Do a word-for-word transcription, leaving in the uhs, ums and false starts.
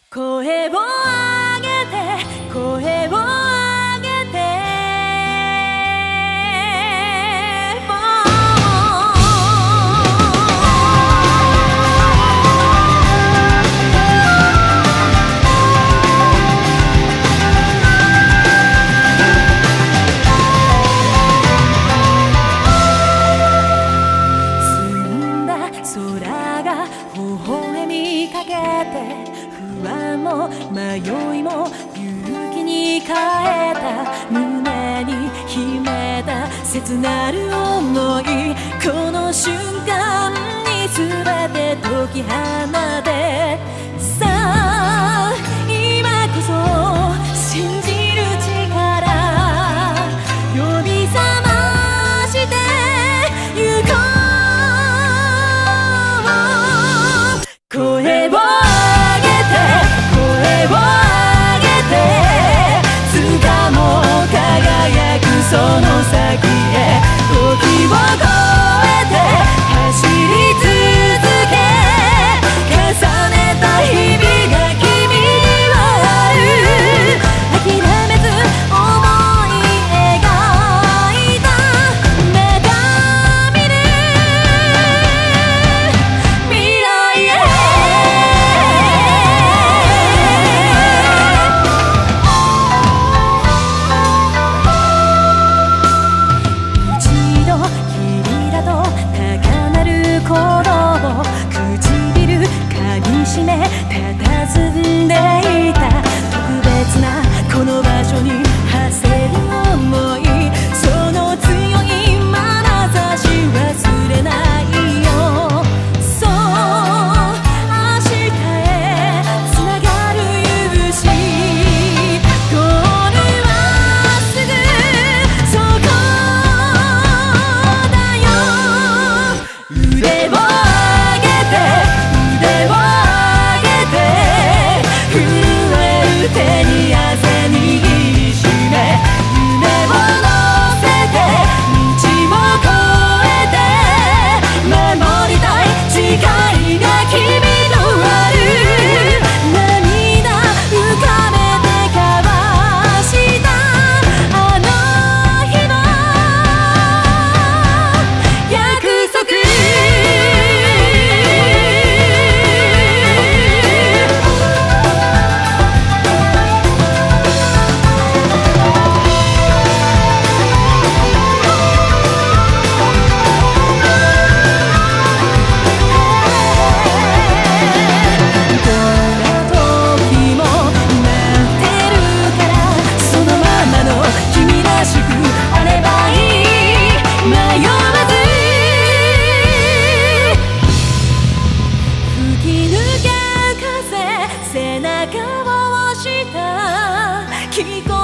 声を上げて声を上げて澄んだ空が微笑みかけて不安も迷いも勇気に変えた胸に秘めた切なる想いこの瞬間に全て解き放てさあ今こそ信じる力呼び覚ましてゆこう声をその先へ時を超えて走り続け重ねた日々が君にはある諦めず思い描いた目が見る未来へ唇噛みしめ佇んでいた特別なこの場所に馳せる想いその強い眼差し忘れないよそう明日へつながる勇姿ゴールはすぐそこだよ腕を手に汗握りしめ夢を乗せて道を越えて守りたい誓いが君のある涙浮かべて交わしたあの日の約束背中を押した聞こ